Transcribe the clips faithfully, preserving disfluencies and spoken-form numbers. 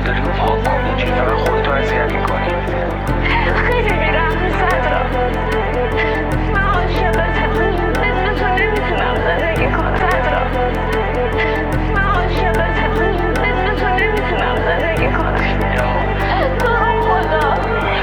برداری و پاک کنی. اینجوری فقط خودتو اذیت میکنی. خیلی بی‌رحمی صدرا. من عاشقتم. بدون تو نمیتونم زندگی کنم صدرا. من عاشقتم. بدون تو نمیتونم زندگی کنم. تو هم خدا.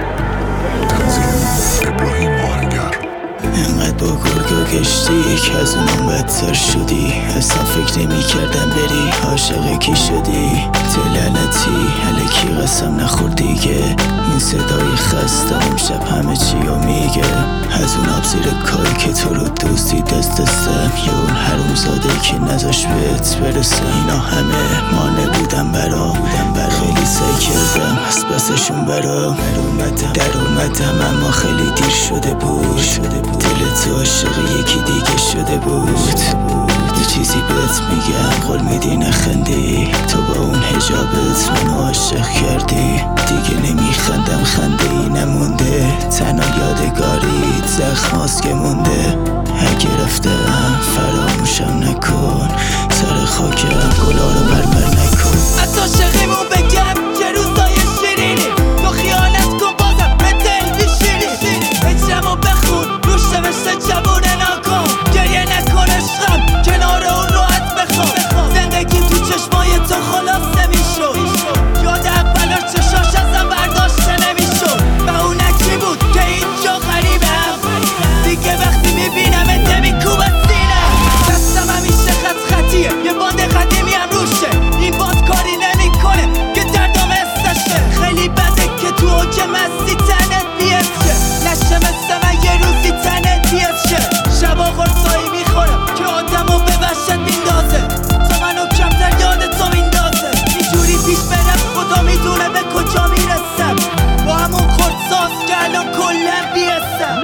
ابراهیم آهنگر. انقدر با گرگا گشتی که از اونم بدتر شدی. اصلا فکر نمی کردم بری عاشق کی شدی. تو لعنتی الکی قسم نخور دیگه. این صدای خستم امشب همه چیو میگه. از اون آب زیر کاری که تو رو دوستی دست دستم. یا اون حروم زاده که نذاش بهت برسه. اینا همه مانع بودم برا بودم برا خیلی سعی کردم از بسشون برا در اومدم اما خیلی دیر شده بود. دل تو عاشق یکی دیگه شده بود. یه چیزی بهت میگم قول میدی نخندی. تو با اون حجابت منو عاشق کردی. دیگه نمیخندم خنده ای نمونده. تنها یادگاریت زخماست که مونده. اگه رفتم فراموشم نکن. سر خاکم گلا رو بربر نکن. از عاشقیمون بگم که روزای شیرینی. تو خیانت کن بازم به دل بیشیری. اجرمو بخون روش نوشته جوونه ناکن. گریه نکن عشقم کنار اون راحت بخوام. زندگیم تو چشمای تو خلاص نمیشد. یاد اولا چشاش ازم برداشته نمیشد. و اون کی بود که اینجا غریبم. دیگه وقتی میبینم ات نمیکوبه سینه. دستم همیشه خط خطیه. یه باند قدیمی هم روشه. این باند کاری نمیکنه که دردم استشه. خیلی بده که تو اوج مستی تنت بیت شه. نشه مثل من یه روزی تنت بیت شه. شبا قرصایی میخورم که آدمو به وحشت میندازه. تو منو کمتر یاد تو میندازه. اینجوری پیش برم خدا میدونه به کجا میرسم. با همون خردساز که الان کلم بیستم.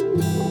کنم.